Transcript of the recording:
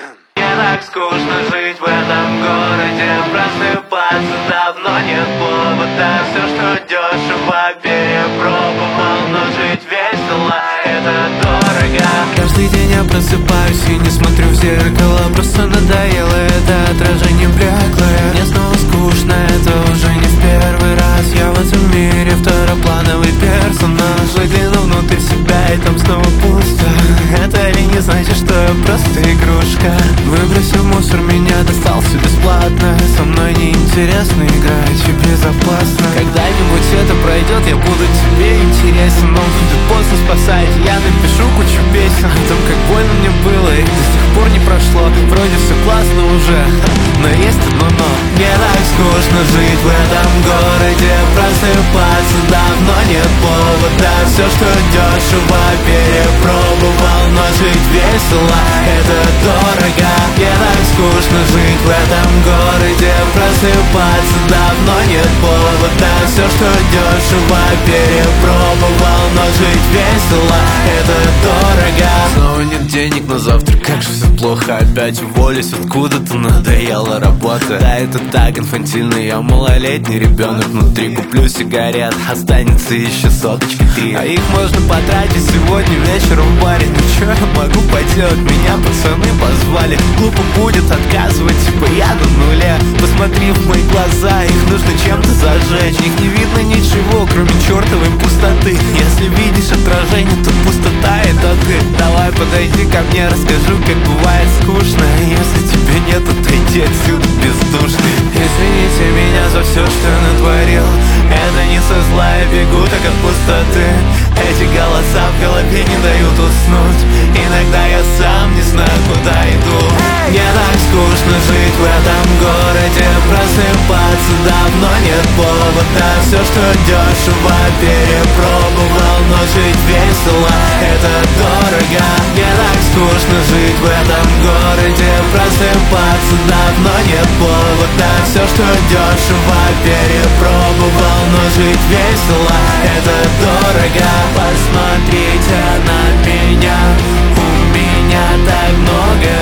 Мне так скучно жить в этом городе, просыпаться давно нет повода. Все, что дешево, перепробовал, но жить весело, это дорого. Каждый день я просыпаюсь и не смотрю в зеркало. Просто надоело это отражение блеклое. Мне снова скучно, это уже не в первый раз. Я в этом мире второплановый персонаж. Загляну внутрь себя и там снова пусто. Это ли не значит, что я просто игрушка? Выбросив мусор, меня достался бесплатно. Со мной неинтересно играть и безопасно. Когда-нибудь это пройдет, я буду тебе интересен. Но будет поздно спасать, я напишу кучу песен о том, как больно мне было и до сих пор не прошло. Вроде все классно уже, но есть одно но. Мне так скучно жить в этом городе, просыпаться давно нет повода. Все, что дешево, перепробовал, но жить весело, это дорого. Мне так скучно жить в этом городе, просыпаться давно нет повода. Все, что дешево, перепробовал, но жить весело, это дорого. Снова нет денег на завтра, как же все плохо. Опять уволюсь откуда-то, надоела работа. Да, это так инфантильно, я малолетний ребенок внутри. Куплю сигарет, останется еще соточки 3. А их можно потратить сегодня вечером в баре. Ну что я могу поделать, меня пацаны позвали. Глупо будет отказывать, типа я на нуле. Посмотри в мои глаза, их нужно чем-то зажечь. Их не видно ничего, кроме чертовой пустоты. Если видишь отражение, то пустота это ты. Давай подойди ко мне, расскажу, как бывает скучно. Если тебе нет, отойди отсюда, бездушный. Извините меня за все, что я натворил. Это не со зла, я бегу так от пустоты. Эти голоса в голове не дают уснуть. Иногда я сам не знаю, куда иду. Мне так скучно жить в этом городе, просыпаться давно нет повода. Все, что дешево, перепробовал, но жить весело, это дорого. Мне так скучно жить в этом городе, просыпаться давно нет повода. Все, что дешево, перепробовал, но жить весело, это дорого. Посмотрите на меня, у меня так много